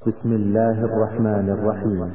بسم الله الرحمن الرحيم.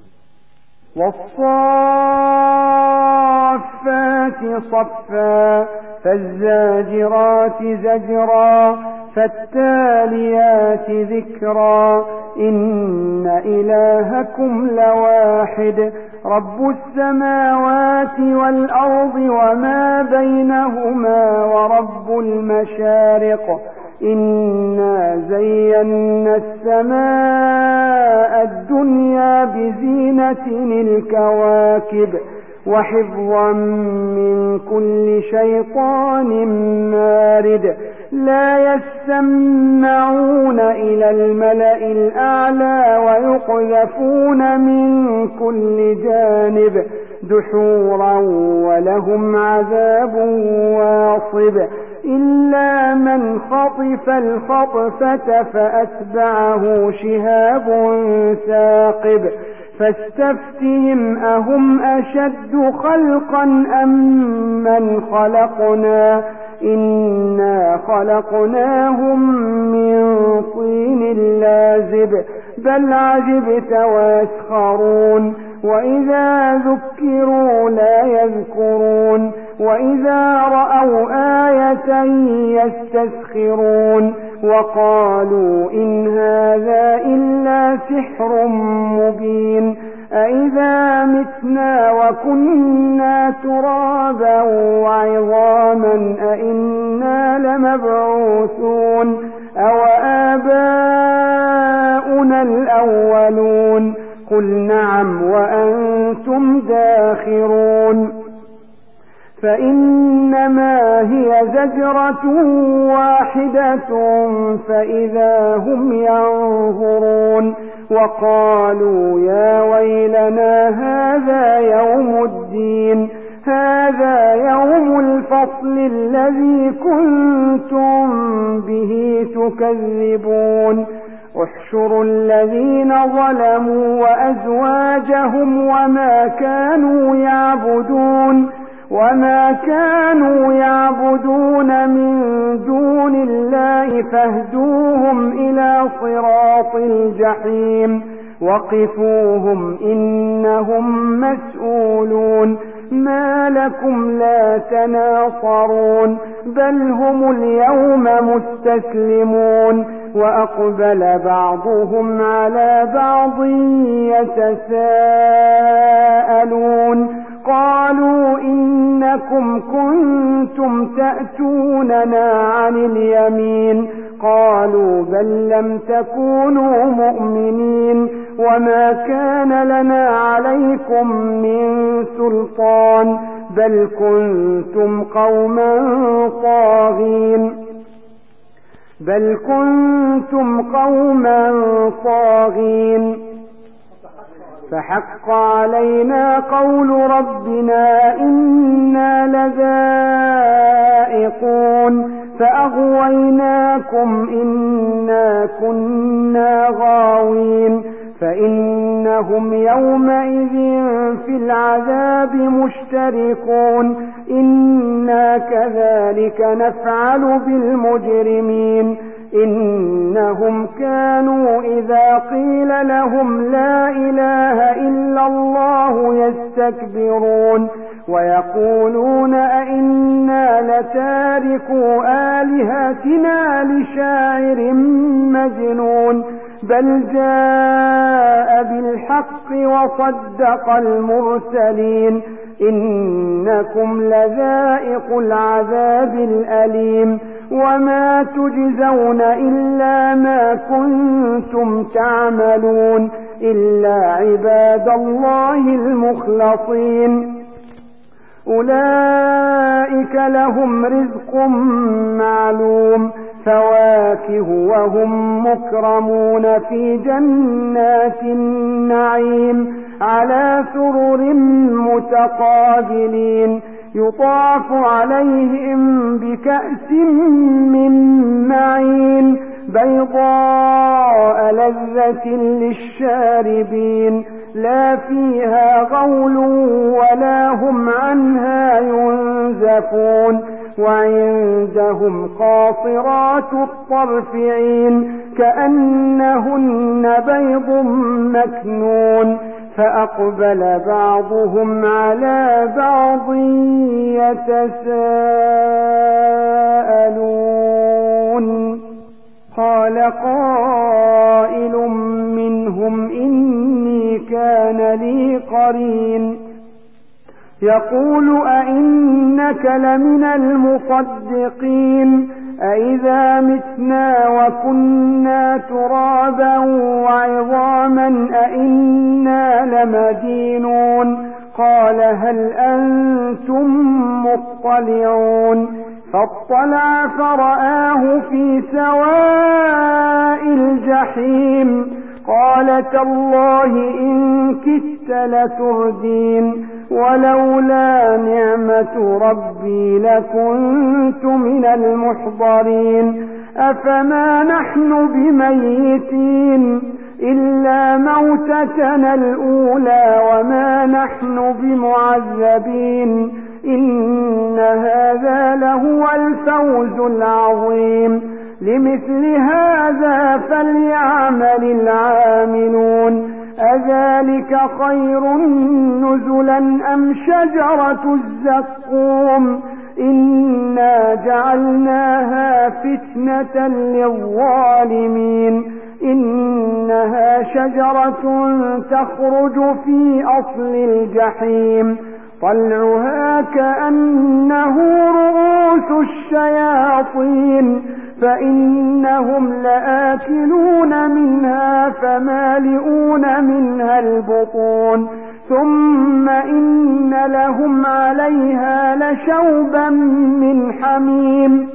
والصافات صفا فالزاجرات زجرا فالتاليات ذكرا إن إلهكم لواحد رب السماوات والأرض وما بينهما ورب المشارق إنا زينا السماء الدنيا بزينة الكواكب وحفظا من كل شيطان مارد لا يسمعون إلى الملأ الأعلى ويقذفون من كل جانب دحورا ولهم عذاب واصب إلا من خطف الخطفة فأتبعه شهاب ثاقب فاستفتهم أهم أشد خلقا أم من خلقنا إنا خلقناهم من طين لازب بل عجبت ويسخرون وإذا ذكروا لا يذكرون وإذا رأوا آية يستسخرون وقالوا إن هذا إلا سحر مبين أإذا متنا وكنا ترابا وعظاما أإنا لمبعوثون أو آباؤنا الأولون قل نعم وأنتم داخرون فإنما هي زجرة واحدة فإذا هم ينظرون وقالوا يا ويلنا هذا يوم الدين هذا يوم الفصل الذي كنتم به تكذبون احشروا الذين ظلموا وأزواجهم وما كانوا يعبدون من دون الله فاهدوهم إلى صراط الجحيم وقفوهم إنهم مسؤولون ما لكم لا تناصرون بل هم اليوم مستسلمون وأقبل بعضهم على بعض يتساءلون قالوا إنكم كنتم تأتوننا عن اليمين قالوا بل لم تكونوا مؤمنين وما كان لنا عليكم من سلطان بل كنتم قوما طاغين فحق علينا قول ربنا إنا لذائقون فأغويناكم إنا كنا غاوين فإنهم يومئذ في العذاب مشتركون إنا كذلك نفعل بالمجرمين إنهم كانوا إذا قيل لهم لا إله إلا الله يستكبرون ويقولون أئنا لتاركو آلهتنا لشاعر مجنون بل جاء بالحق وصدق المرسلين إنكم لذائق العذاب الأليم وما تجزون إلا ما كنتم تعملون إلا عباد الله المخلصين أولئك لهم رزق معلوم فواكه وهم مكرمون في جنات النعيم على سرر متقابلين يطاف عليهم بكأس من معين بيضاء لذة للشاربين لا فيها غول ولا هم عنها ينزفون وعندهم قاصرات الطرف عين كأنهن بيض مكنون فأقبل بعضهم على بعض يتساءلون قال قائل منهم إني كان لي قرين يقول أئنك لمن المصدقين أئذا متنا وكنا ترابا وعظاما أئنا لمدينون قال هل أنتم مطلعون فاطلع فرآه في سواء الجحيم قال تالله إن كدت لتردين ولولا نعمة ربي لكنت من المحضرين أفما نحن بميتين إلا موتتنا الأولى وما نحن بمعذبين إن هذا لهو الفوز العظيم لمثل هذا فليعمل العاملون أذلك خير نزلا أم شجرة الزقوم إنا جعلناها فتنة للظالمين إنها شجرة تخرج في أصل الجحيم طلعها كأنه رؤوس الشياطين فإنهم لآكلون منها فمالئون منها البطون ثم إن لهم عليها لشوبا من حميم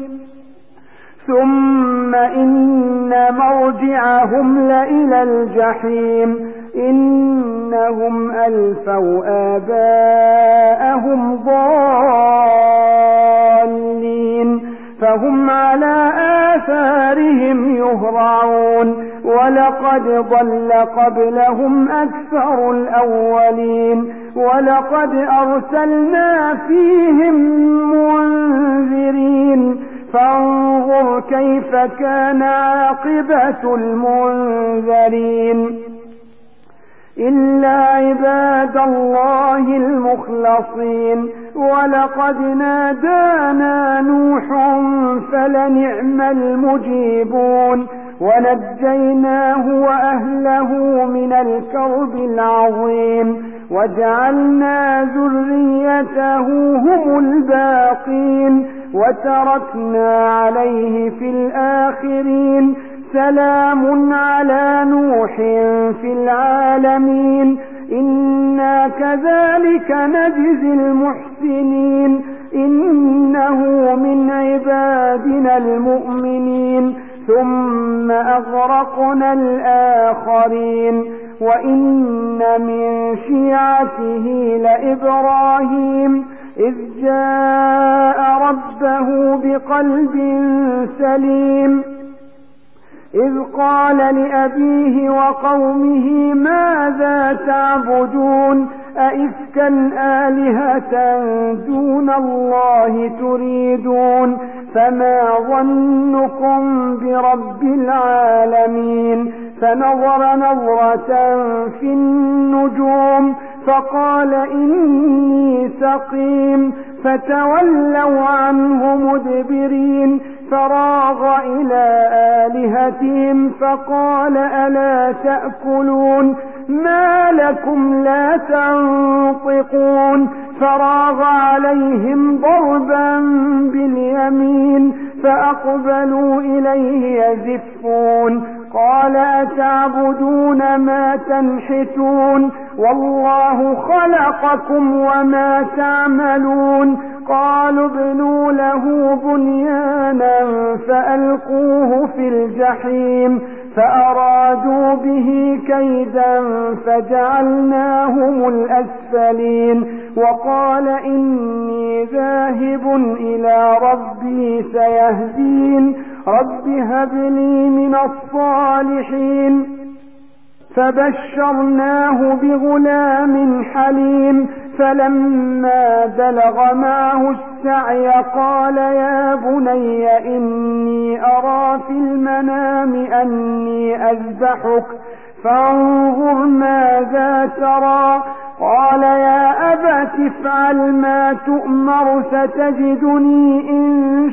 ثم إن مرجعهم لإلى الجحيم إنهم ألفوا آباءهم ضالين فهم على آثارهم يهرعون ولقد ضل قبلهم أكثر الأولين ولقد أرسلنا فيهم منذرين فانظر كيف كان عاقبة المنذرين إلا عباد الله المخلصين ولقد نادانا نوح فلنعم المجيبون ونجيناه وأهله من الكرب العظيم وجعلنا ذريته هم الباقين وتركنا عليه في الآخرين سلام على نوح في العالمين إنا كذلك نجزي المحسنين إنه من عبادنا المؤمنين ثم أغرقنا الآخرين وإن من شيعته لإبراهيم إذ جاء ربه بقلب سليم إذ قال لأبيه وقومه ماذا تعبدون أئفكا آلهة دون الله تريدون فما ظنكم برب العالمين فنظر نظرة في النجوم فقال إني سقيم فتولوا عنه مدبرين فراغ إلى آلهتهم فقال ألا تأكلون ما لكم لا تنطقون فراغ عليهم ضربا باليمين فأقبلوا إليه يزفون قال أتعبدون ما تنحتون والله خلقكم وما تعملون قالوا ابنوا له بنيانا فألقوه في الجحيم فأرادوا به كيدا فجعلناهم الأسفلين وقال إني ذاهب إلى ربي سيهدين رب هب لي من الصالحين فبشرناه بغلام حليم فلما بلغ معه السعي قال يا بني إني أرى في المنام أني أذبحك فانظر ماذا ترى قال يا أبت افعل ما تؤمر ستجدني إن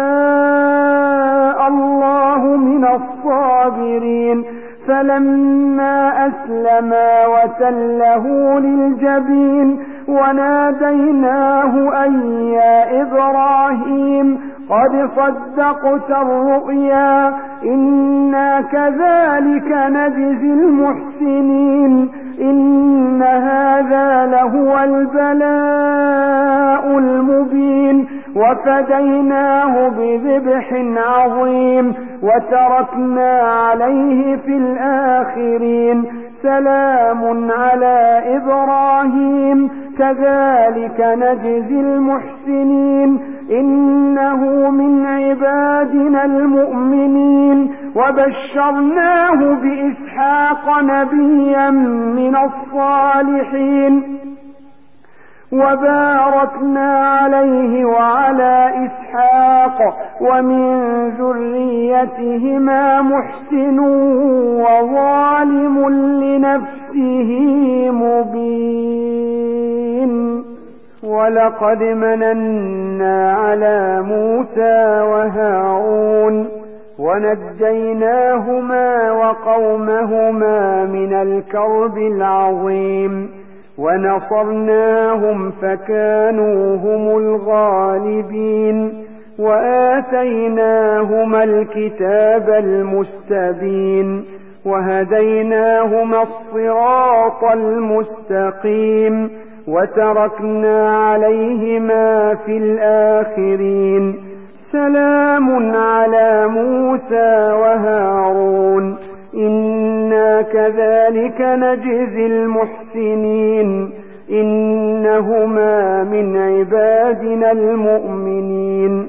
شاء الله من الصابرين فلما أسلما وتله للجبين وناديناه أن يا إبراهيم قد صدقت الرؤيا إنا كذلك نجزي المحسنين إن هذا لهو البلاء المبين وفديناه بذبح عظيم وتركنا عليه في الآخرين سلام على إبراهيم كذلك نجزي المحسنين إنه من عبادنا المؤمنين وبشرناه بإسحاق نبيا من الصالحين وباركنا عليه وعلى إسحاق ومن ذريتهما محسن وظالم لنفسه مبين ولقد مننا على موسى وهارون ونجيناهما وقومهما من الكرب العظيم ونصرناهم فكانوا هم الغالبين وآتيناهما الكتاب المستبين وهديناهما الصراط المستقيم وتركنا عليهما في الآخرين سلام على موسى وهارون إنا كذلك نجزي المحسنين إنهما من عبادنا المؤمنين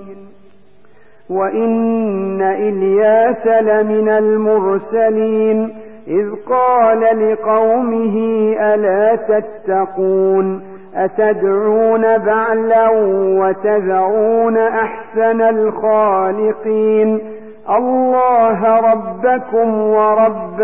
وإن إلياس لمن المرسلين إذ قال لقومه ألا تتقون أتدعون بعلا وتذرون أحسن الخالقين الله ربكم ورب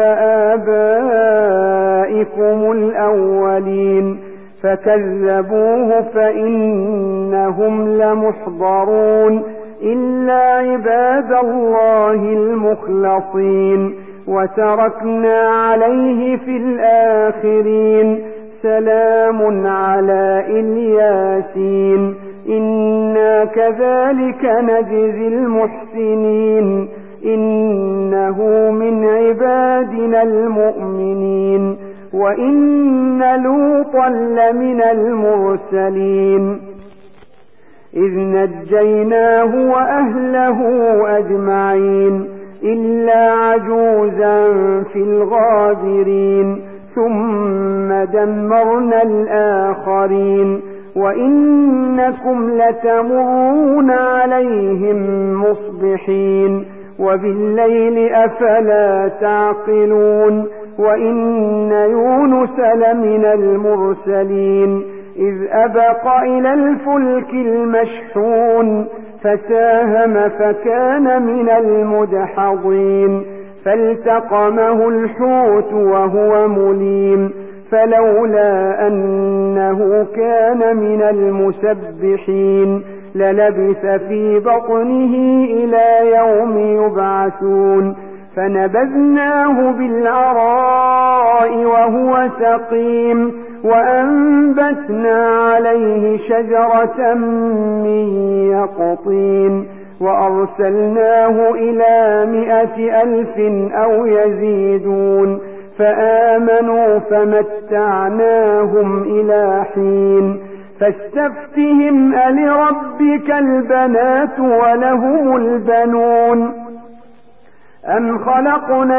آبائكم الأولين فكذبوه فإنهم لمحضرون إلا عباد الله المخلصين وتركنا عليه في الآخرين سلام على الياسين إنا كذلك نجزي المحسنين إنه من عبادنا المؤمنين وإن لوطا لمن المرسلين إذ نجيناه وأهله أجمعين إلا عجوزا في الغابرين ثم دمرنا الآخرين وإنكم لتمرون عليهم مصبحين وبالليل أفلا تعقلون وإن يونس لمن المرسلين إذ أبق إلى الفلك المشحون فساهم فكان من المدحضين فالتقمه الحوت وهو مليم فلولا أنه كان من المسبحين للبث في بطنه إلى يوم يبعثون فنبذناه بالعراء وهو سقيم وأنبتنا عليه شجرة من يقطين وأرسلناه إلى 100,000 أو يزيدون فآمنوا فمتعناهم إلى حين فاستفتهم ألربك البنات ولهم البنون أم خلقنا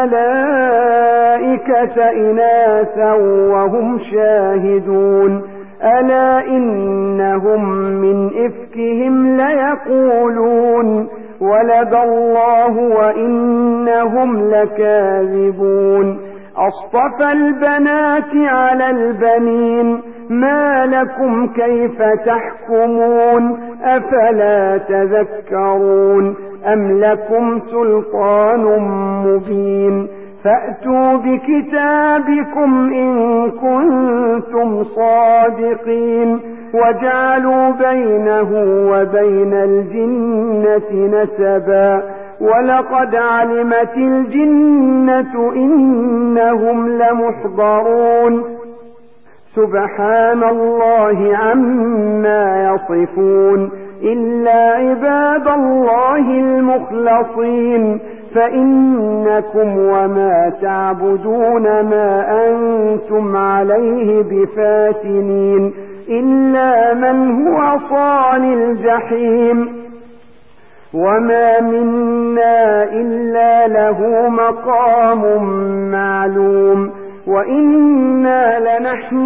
الملائكة إناثا وهم شاهدون ألا إنهم من إفكهم ليقولون ولد الله وإنهم لكاذبون أصطفى البنات على البنين ما لكم كيف تحكمون أفلا تذكرون أم لكم سلطان مبين فأتوا بكتابكم إن كنتم صادقين وجعلوا بينه وبين الجنة نسبا ولقد علمت الجنة إنهم لمحضرون سبحان الله عما يصفون إلا عباد الله المخلصين فإنكم وما تعبدون ما أنتم عليه بفاتنين إلا من هو صال الجحيم وما منا إلا له مقام معلوم وإنا لنحن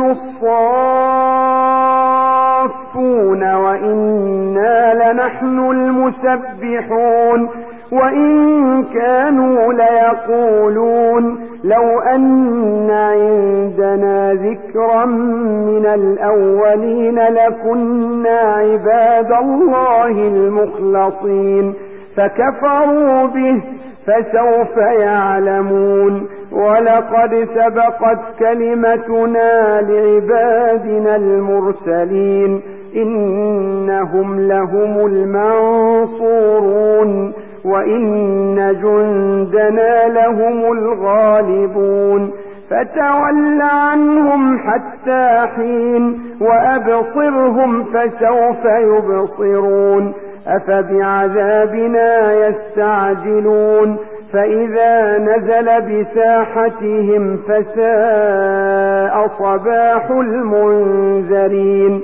الصافون وإنا لنحن المسبحون وإن كانوا ليقولون لو أن عندنا ذكرا من الأولين لكنا عباد الله المخلصين فكفروا به فسوف يعلمون ولقد سبقت كلمتنا لعبادنا المرسلين إنهم لهم المنصورون وإن جندنا لهم الغالبون فتول عنهم حتى حين وأبصرهم فسوف يبصرون أفبعذابنا يستعجلون فإذا نزل بساحتهم فساء صباح المنذرين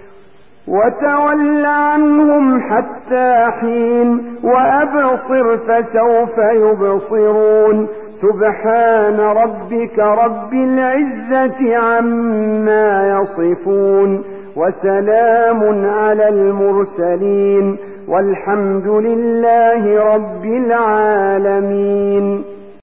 وتول عنهم حتى حين وأبصر فسوف يبصرون سبحان ربك رب العزة عما يصفون وسلام على المرسلين والحمد لله رب العالمين.